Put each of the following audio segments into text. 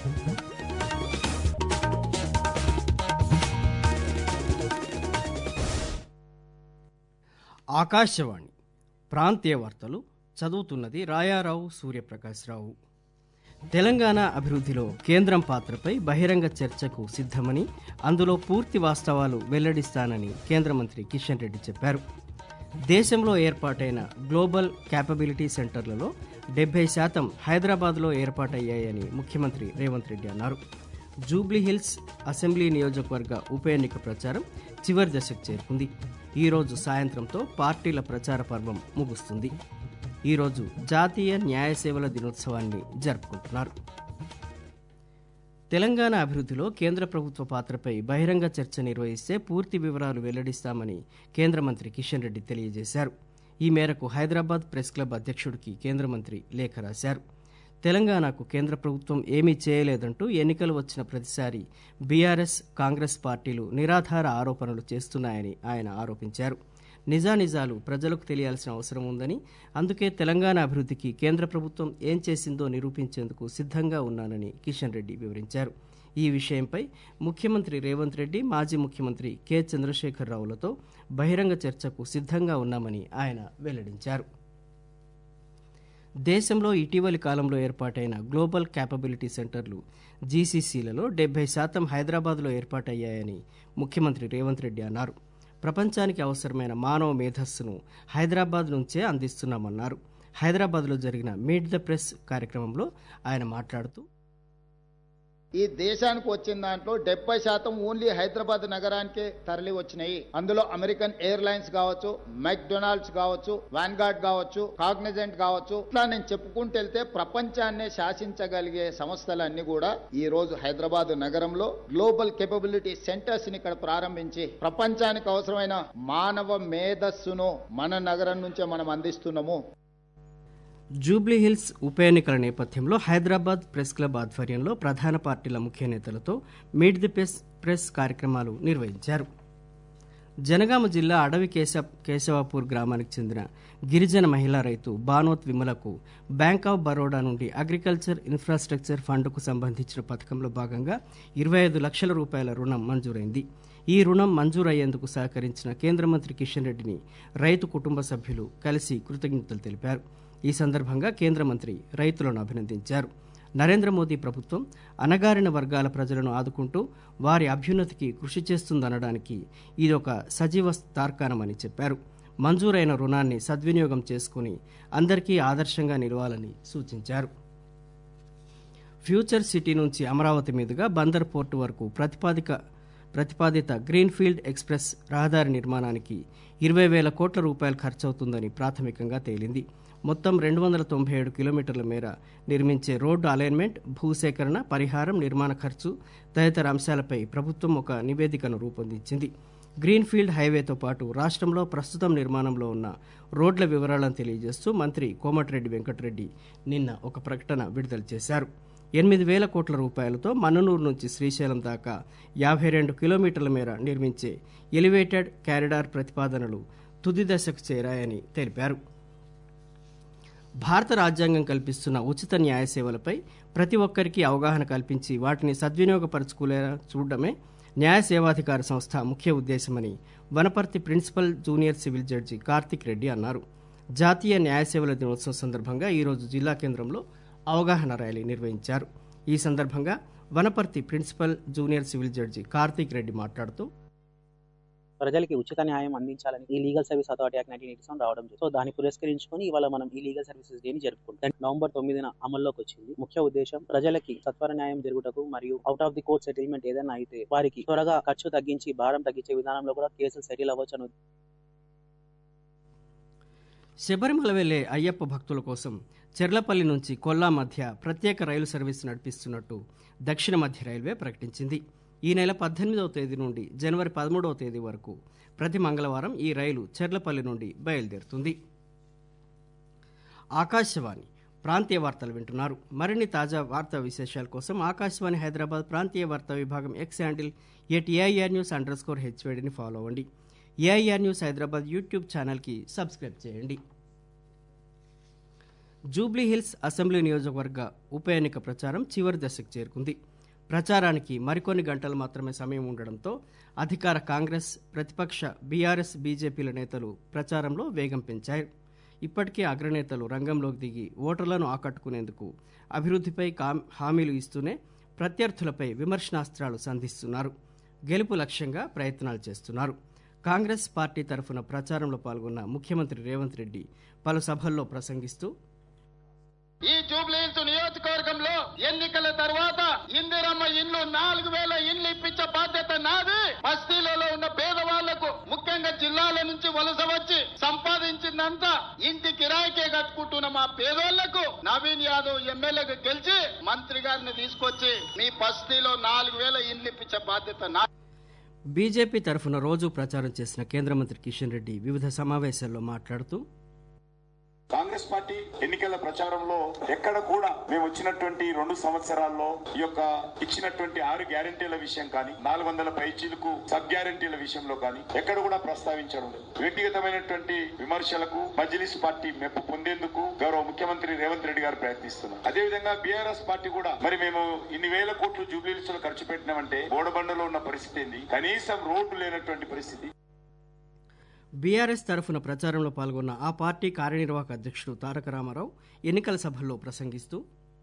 ఆకాశవాణి ప్రాంతీయ వార్తలు చదువుతున్నది రాయారావు సూర్యప్రకాశ్రావు. తెలంగాణ అభివృద్ధిలో కేంద్రం పాత్రపై బహిరంగ చర్చకు సిద్ధమని, అందులో పూర్తి వాస్తవాలు వెల్లడిస్తానని కేంద్ర మంత్రి కిషన్ రెడ్డి చెప్పారు. దేశంలో ఏర్పాటైన గ్లోబల్ క్యాపబిలిటీ సెంటర్లలో 70% హైదరాబాద్లో ఏర్పాటయ్యాయని ముఖ్యమంత్రి రేవంత్ రెడ్డి అన్నారు. జూబ్లీహిల్స్ అసెంబ్లీ నియోజకవర్గ ఉప ఎన్నిక ప్రచారం చివరి దశకు చేరుకుంది. ఈరోజు సాయంత్రంతో పార్టీల ప్రచార పర్వం ముగుస్తుంది. ఈరోజు జాతీయ న్యాయ సేవల దినోత్సవాన్ని జరుపుకుంటున్నారు. తెలంగాణ అభివృద్ధిలో కేంద్ర ప్రభుత్వ పాత్రపై బహిరంగ చర్చ నిర్వహిస్తే పూర్తి వివరాలు వెల్లడిస్తామని కేంద్ర మంత్రి కిషన్ రెడ్డి తెలియజేశారు. ఈ మేరకు హైదరాబాద్ ప్రెస్ క్లబ్ అధ్యక్షుడికి కేంద్ర మంత్రి లేఖ రాశారు. తెలంగాణకు కేంద్ర ప్రభుత్వం ఏమీ చేయలేదంటూ ఎన్నికలు వచ్చిన ప్రతిసారి బీఆర్ఎస్, కాంగ్రెస్ పార్టీలు నిరాధార ఆరోపణలు చేస్తున్నాయని ఆయన ఆరోపించారు. నిజానిజాలు ప్రజలకు తెలియాల్సిన అవసరం ఉందని, అందుకే తెలంగాణ అభివృద్ధికి కేంద్ర ప్రభుత్వం ఏం చేసిందో నిరూపించేందుకు సిద్ధంగా ఉన్నానని కిషన్ రెడ్డి వివరించారు. ఈ విషయంపై ముఖ్యమంత్రి రేవంత్ రెడ్డి, మాజీ ముఖ్యమంత్రి కె చంద్రశేఖరరావులతో బహిరంగ చర్చకు సిద్ధంగా ఉన్నామని ఆయన వెల్లడించారు. దేశంలో ఇటీవలి కాలంలో ఏర్పాటైన గ్లోబల్ క్యాపబిలిటీ సెంటర్లు జీసీసీలలో 70% హైదరాబాద్లో ఏర్పాటయ్యాయని ముఖ్యమంత్రి రేవంత్ రెడ్డి అన్నారు. ప్రపంచానికి అవసరమైన మానవ మేధస్సును హైదరాబాద్ నుంచే అందిస్తున్నామన్నారు. హైదరాబాద్లో జరిగిన మీట్ ద ప్రెస్ కార్యక్రమంలో ఆయన మాట్లాడుతూ, ఈ దేశానికి వచ్చిన దాంట్లో 70% ఓన్లీ హైదరాబాద్ నగరానికే తరలి వచ్చినాయి. అందులో అమెరికన్ ఎయిర్లైన్స్ కావచ్చు, మెక్డొనాల్డ్స్ కావచ్చు, వాన్గార్డ్ కావచ్చు, కాగ్నిజెంట్ కావచ్చు, ఇట్లా నేను చెప్పుకుంటూ వెళ్తే ప్రపంచాన్నే శాసించగలిగే సంస్థలన్నీ కూడా ఈ రోజు హైదరాబాద్ నగరంలో గ్లోబల్ కేపబిలిటీ సెంటర్స్ ని ఇక్కడ ప్రారంభించి ప్రపంచానికి అవసరమైన మానవ మేధస్సును మన నగరం నుంచే మనం అందిస్తున్నాము. జూబ్లీహిల్స్ ఉప ఎన్నికల నేపథ్యంలో హైదరాబాద్ ప్రెస్ క్లబ్ ఆధ్వర్యంలో ప్రధాన పార్టీల ముఖ్య నేతలతో మీట్ ది ప్రెస్ కార్యక్రమాలు నిర్వహించారు. జనగామ జిల్లా అడవి కేశవాపూర్ గ్రామానికి చెందిన గిరిజన మహిళా రైతు బానోత్ విమలకు బ్యాంక్ ఆఫ్ బరోడా నుండి అగ్రికల్చర్ ఇన్ఫ్రాస్ట్రక్చర్ ఫండ్కు సంబంధించిన పథకంలో భాగంగా 25 లక్షల రూపాయల రుణం మంజూరైంది. ఈ రుణం మంజూరయ్యేందుకు సహకరించిన కేంద్ర మంత్రి కిషన్ రెడ్డిని రైతు కుటుంబ సభ్యులు కలిసి కృతజ్ఞతలు తెలిపారు. ఈ సందర్భంగా కేంద్ర మంత్రి రైతులను అభినందించారు. నరేంద్ర మోదీ ప్రభుత్వం అణగారిన వర్గాల ప్రజలను ఆదుకుంటూ వారి అభ్యున్నతికి కృషి చేస్తుందనడానికి ఇదొక సజీవ తార్కాణమని చెప్పారు. మంజూరైన రుణాన్ని సద్వినియోగం చేసుకుని అందరికీ ఆదర్శంగా నిలవాలని సూచించారు. ఫ్యూచర్ సిటీ నుంచి అమరావతి మీదుగా బందర్ పోర్టు వరకు ప్రతిపాదిత గ్రీన్ఫీల్డ్ ఎక్స్ప్రెస్ రహదారి నిర్మాణానికి 20,000 కోట్ల రూపాయలు ఖర్చవుతుందని ప్రాథమికంగా తేలింది. మొత్తం 297 కిలోమీటర్ల మేర నిర్మించే రోడ్డు అలైన్మెంట్, భూసేకరణ, పరిహారం, నిర్మాణ ఖర్చు తదితర అంశాలపై ప్రభుత్వం ఒక నివేదికను రూపొందించింది. గ్రీన్ఫీల్డ్ హైవేతో పాటు రాష్ట్రంలో ప్రస్తుతం నిర్మాణంలో ఉన్న రోడ్ల వివరాలను తెలియజేస్తూ మంత్రి కోమటిరెడ్డి వెంకటరెడ్డి నిన్న ఒక ప్రకటన విడుదల చేశారు. 8,000 కోట్ల రూపాయలతో మన్ననూరు నుంచి శ్రీశైలం దాకా 52 కిలోమీటర్ల మేర నిర్మించే ఎలివేటెడ్ కారిడార్ ప్రతిపాదనలు తుది దశకు చేరాయని తెలిపారు. భారత రాజ్యాంగం కల్పిస్తున్న ఉచిత న్యాయ సేవలపై ప్రతి ఒక్కరికి అవగాహన కల్పించి వాటిని సద్వినియోగపరచుకునేలా చూడడమే న్యాయ సేవాధికార సంస్థ ముఖ్య ఉద్దేశమని Wanaparthy principal junior civil judge Karthik Reddy అన్నారు. జాతీయ న్యాయ సేవల దినోత్సవం సందర్భంగా ఈరోజు జిల్లా కేంద్రంలో అవగాహన ర్యాలీ నిర్వహించారు. ఈ సందర్భంగా Wanaparthy principal junior civil judge Karthik Reddy మాట్లాడుతూ, ప్రజలకి ఉచిత న్యాయం అందించాలని ఈ లీగల్ సర్వీస్ అథారిటీ యాక్ట్ 1987 రావడం జరిగింది. సో దాన్ని పురస్కరించుకొని ఇవాళ మనం ఈ లీగల్ సర్వీసెస్ డేని జరుపుకుంటాం. నవంబర్ 9న అమల్లోకి వచ్చింది. ముఖ్య ఉద్దేశం ప్రజలకి సత్వర న్యాయం జరుగుటకు మరియు out of the court settlement ఏదైనా అయితే వారికి త్వరగా ఖర్చు తగ్గించి భారం తగ్గించే విధానంలో కూడా కేసులు సెటిల్ అవ్వచ్చు. శబరిమల వెళ్లే అయ్యప్ప భక్తుల కోసం చెర్లపల్లి నుంచి కొల్లా మధ్య ప్రత్యేక రైలు సర్వీస్ నడిపిస్తున్నట్టు దక్షిణ మధ్య రైల్వే ప్రకటించింది. ఈ నెల 18వ తేదీ నుండి జనవరి 13వ తేదీ వరకు ప్రతి మంగళవారం ఈ రైలు చెర్లపల్లి నుండి బయలుదేరుతుంది. ఆకాశవాణి ప్రాంతీయ వార్తలు వింటున్నారు. మరిన్ని తాజా వార్తా విశేషాల కోసం ఆకాశవాణి హైదరాబాద్ ప్రాంతీయ వార్తా విభాగం ఎక్స్ హ్యాండిల్ @AIRnews_HVDని ఫాలో అవ్వండి. AIR న్యూస్ హైదరాబాద్ యూట్యూబ్ ఛానల్కి సబ్స్క్రైబ్ చేయండి. జూబ్లీహిల్స్ అసెంబ్లీ నియోజకవర్గ ఉప ఎన్నిక ప్రచారం చివరి దశకు చేరుకుంది. ప్రచారానికి మరికొన్ని గంటలు మాత్రమే సమయం ఉండడంతో అధికార కాంగ్రెస్, ప్రతిపక్ష బీఆర్ఎస్, బీజేపీల నేతలు ప్రచారంలో వేగం పెంచారు. ఇప్పటికే అగ్రనేతలు రంగంలోకి దిగి ఓటర్లను ఆకట్టుకునేందుకు అభివృద్ధిపై హామీలు ఇస్తూనే ప్రత్యర్థులపై విమర్శనాస్త్రాలు సంధిస్తున్నారు. గెలుపు లక్ష్యంగా ప్రయత్నాలు చేస్తున్నారు. కాంగ్రెస్ పార్టీ తరఫున ప్రచారంలో పాల్గొన్న ముఖ్యమంత్రి రేవంత్ రెడ్డి పలు సభల్లో ప్రసంగిస్తూ ఈ జూబ్లీహిల్స్ నియోజకవర్గంలో ఎన్నికల తర్వాత ఇందిరమ్మ ఇండ్లు 4,000 ఇండ్లు ఇప్పించే బాధ్యత నాది. బస్తీలలో ఉన్న పేదవాళ్లకు, ముఖ్యంగా జిల్లాల నుంచి వలస వచ్చి సంపాదించిందంతా ఇంటి కిరాయికే కట్టుకుంటున్న మా పేదోళ్లకు నవీన్ యాదవ్ ఎమ్మెల్యేగా గెలిచి మంత్రి గారిని తీసుకొచ్చి మీ బస్తీలో 4,000 ఇండ్లు ఇప్పించే బాధ్యత నాది. బీజేపీ తరఫున రోజు ప్రచారం చేసిన కేంద్ర మంత్రి కిషన్ రెడ్డి వివిధ సమావేశాల్లో మాట్లాడుతూ కాంగ్రెస్ పార్టీ ఎన్నికల ప్రచారంలో ఎక్కడ కూడా మేము వచ్చినటువంటి 2 సంవత్సరాల్లో ఈ యొక్క ఇచ్చినటువంటి 6 గ్యారెంటీల విషయం కానీ 400 పైచీలకు సబ్ గ్యారెంటీల విషయంలో కానీ ఎక్కడ కూడా ప్రస్తావించడం లేదు. వ్యక్తిగతమైనటువంటి విమర్శలకు మజ్లిస్ పార్టీ మెప్పు పొందేందుకు గౌరవ ముఖ్యమంత్రి రేవంత్ రెడ్డి గారు ప్రయత్నిస్తున్నారు. అదేవిధంగా బీఆర్ఎస్ పార్టీ కూడా మరి మేము ఇన్ని వేల కోట్లు జూబ్లీహిల్స్ లో ఖర్చు పెట్టినామంటే బోడబండలో ఉన్న పరిస్థితి ఏంది, కనీసం రోడ్డు లేనటువంటి పరిస్థితి. బీఆర్ఎస్ తరఫున ప్రచారంలో పాల్గొన్న ఆ పార్టీ కార్యనిర్వాహక అధ్యక్షుడు తారక రామారావు ఎన్నికల సభల్లో ప్రసంగిస్తూ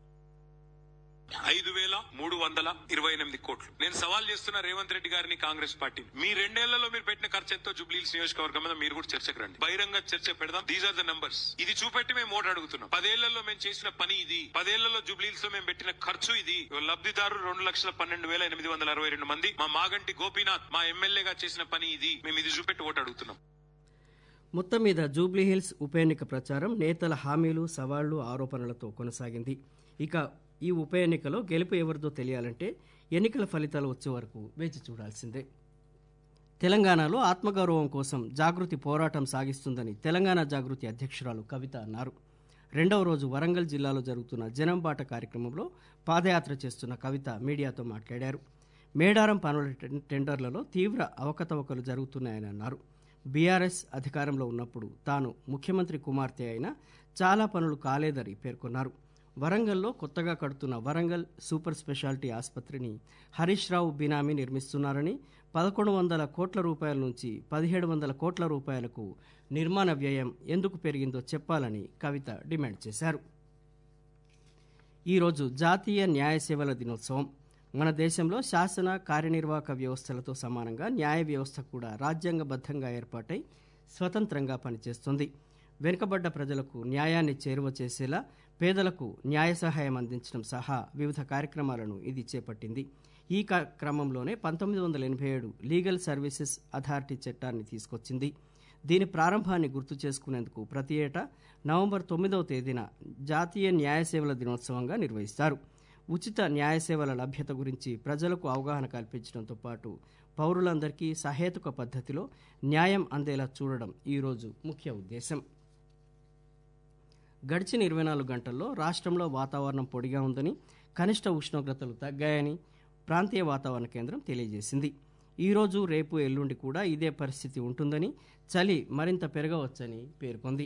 5,328 కోట్లు. నేను సవాల్ చేస్తున్న రేవంత్ రెడ్డి గారిని, కాంగ్రెస్ పార్టీ, మీ 2 ఏళ్లలో మీరు పెట్టిన ఖర్చు ఎంతో జూబ్లీహిల్స్ నియోజకవర్గం మీద మీరు కూడా చర్చకు రండి, బహిరంగ చర్చ పెడదాం. These are the numbers. ఇది చూపెట్టి మేము ఓటు అడుగుతున్నాం. 10 ఏళ్లలో మేము చేసిన పని ఇది, 10 ఏళ్లలో జూబ్లీహిల్స్ లో మేము పెట్టిన ఖర్చు ఇది. లబ్ధిదారు 2,12,862 మంది. మా మాగంటి గోపీనాథ్ మా ఎమ్మెల్యేగా చేసిన పని ఇది. మేము ఇది చూపెట్టి ఓటు అడుగుతున్నాం. మొత్తం మీద జూబ్లీహిల్స్ ఉప ఎన్నిక ప్రచారం నేతల హామీలు, సవాళ్లు, ఆరోపణలతో కొనసాగింది. ఇక ఈ ఉప ఎన్నికలో గెలుపు ఎవరిదో తెలియాలంటే ఎన్నికల ఫలితాలు వచ్చే వరకు వేచి చూడాల్సిందే. తెలంగాణలో ఆత్మగౌరవం కోసం జాగృతి పోరాటం సాగిస్తుందని తెలంగాణ జాగృతి అధ్యక్షురాలు కవిత అన్నారు. 2వ రోజు వరంగల్ జిల్లాలో జరుగుతున్న జనంబాట కార్యక్రమంలో పాదయాత్ర చేస్తున్న కవిత మీడియాతో మాట్లాడారు. మేడారం పనుల టెండర్లలో తీవ్ర అవకతవకలు జరుగుతున్నాయని అన్నారు. బీఆర్ఎస్ అధికారంలో ఉన్నప్పుడు తాను ముఖ్యమంత్రి కుమార్తె అయినా చాలా పనులు కాలేదని పేర్కొన్నారు. వరంగల్లో కొత్తగా కడుతున్న వరంగల్ సూపర్ స్పెషాలిటీ ఆసుపత్రిని హరీష్ రావు బినామీ నిర్మిస్తున్నారని, 1,100 కోట్ల రూపాయల నుంచి 1,700 కోట్ల రూపాయలకు నిర్మాణ వ్యయం ఎందుకు పెరిగిందో చెప్పాలని కవిత డిమాండ్ చేశారు. ఈరోజు జాతీయ న్యాయ సేవల దినోత్సవం. మన దేశంలో శాసన, కార్యనిర్వాహక వ్యవస్థలతో సమానంగా న్యాయ వ్యవస్థ కూడా రాజ్యాంగబద్ధంగా ఏర్పాటై స్వతంత్రంగా పనిచేస్తుంది. వెనుకబడ్డ ప్రజలకు న్యాయాన్ని చేరువ చేసేలా పేదలకు న్యాయ సహాయం అందించడం సహా వివిధ కార్యక్రమాలను ఇది చేపట్టింది. ఈ క్రమంలోనే 1987 లీగల్ సర్వీసెస్ అథారిటీ చట్టాన్ని తీసుకొచ్చింది. దీని ప్రారంభాన్ని గుర్తు చేసుకునేందుకు ప్రతి ఏటా నవంబర్ 9వ తేదీన జాతీయ న్యాయ సేవల దినోత్సవంగా నిర్వహిస్తారు. ఉచిత న్యాయ సేవల లభ్యత గురించి ప్రజలకు అవగాహన కల్పించడంతో పాటు పౌరులందరికీ సహేతుక పద్ధతిలో న్యాయం అందేలా చూడడం ఈరోజు ముఖ్య ఉద్దేశం. గడిచిన 24 గంటల్లో రాష్ట్రంలో వాతావరణం పొడిగా ఉందని, కనిష్ట ఉష్ణోగ్రతలు తగ్గాయని ప్రాంతీయ వాతావరణ కేంద్రం తెలియజేసింది. ఈరోజు, రేపు, ఎల్లుండి కూడా ఇదే పరిస్థితి ఉంటుందని, చలి మరింత పెరగవచ్చని పేర్కొంది.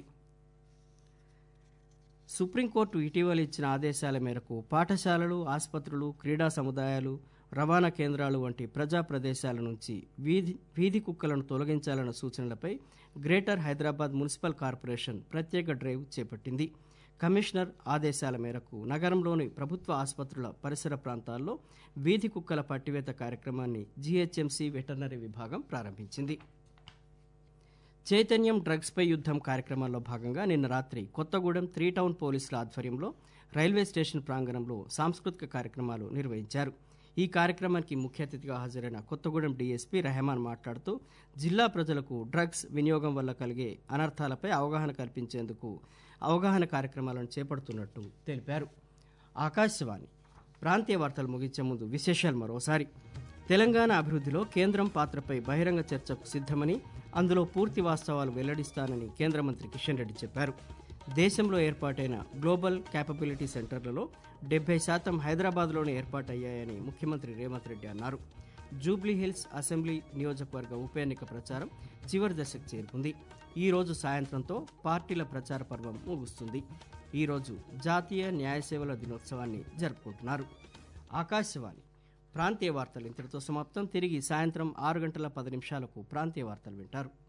సుప్రీంకోర్టు ఇటీవల ఇచ్చిన ఆదేశాల మేరకు పాఠశాలలు, ఆసుపత్రులు, క్రీడా సముదాయాలు, రవాణా కేంద్రాలు వంటి ప్రజా ప్రదేశాల నుంచి వీధి కుక్కలను తొలగించాలన్న సూచనలపై గ్రేటర్ హైదరాబాద్ మున్సిపల్ కార్పొరేషన్ ప్రత్యేక డ్రైవ్ చేపట్టింది. కమిషనర్ ఆదేశాల మేరకు నగరంలోని ప్రభుత్వ ఆసుపత్రుల పరిసర ప్రాంతాల్లో వీధి కుక్కల పట్టివేత కార్యక్రమాన్ని జీహెచ్ఎంసీ వెటర్నరీ విభాగం ప్రారంభించింది. చైతన్యం డ్రగ్స్పై యుద్ధం కార్యక్రమాల్లో భాగంగా నిన్న రాత్రి కొత్తగూడెం 3 టౌన్ పోలీసుల ఆధ్వర్యంలో రైల్వే స్టేషన్ ప్రాంగణంలో సాంస్కృతిక కార్యక్రమాలు నిర్వహించారు. ఈ కార్యక్రమానికి ముఖ్య అతిథిగా హాజరైన కొత్తగూడెం డీఎస్పీ రెహమాన్ మాట్లాడుతూ జిల్లా ప్రజలకు డ్రగ్స్ వినియోగం వల్ల కలిగే అనర్థాలపై అవగాహన కల్పించేందుకు అవగాహన కార్యక్రమాలను చేపడుతున్నట్టు తెలిపారు. ఆకాశవాణి ప్రాంతీయ వార్తలు ముగించే ముందు విశేషాలు మరోసారి. తెలంగాణ అభివృద్ధిలో కేంద్రం పాత్రపై బహిరంగ చర్చకు సిద్ధమని, అందులో పూర్తి వాస్తవాలు వెల్లడిస్తానని కేంద్ర మంత్రి కిషన్ రెడ్డి చెప్పారు. దేశంలో ఏర్పాటైన గ్లోబల్ క్యాపబిలిటీ సెంటర్లలో 70% హైదరాబాద్లోనే ఏర్పాటయ్యాయని ముఖ్యమంత్రి రేవంత్ రెడ్డి అన్నారు. జూబ్లీహిల్స్ అసెంబ్లీ నియోజకవర్గ ఉప ఎన్నిక ప్రచారం చివరి దశకు చేరుకుంది. ఈరోజు సాయంత్రంతో పార్టీల ప్రచార పర్వం ముగుస్తుంది. ఈరోజు జాతీయ న్యాయ సేవల దినోత్సవాన్ని జరుపుకుంటున్నారు. ఆకాశవాణి ప్రాంతీయ వార్తలు ఇంతటితో సమాప్తం. తిరిగి సాయంత్రం 6 గంటల 10 నిమిషాలకు ప్రాంతీయ వార్తలు వింటారు.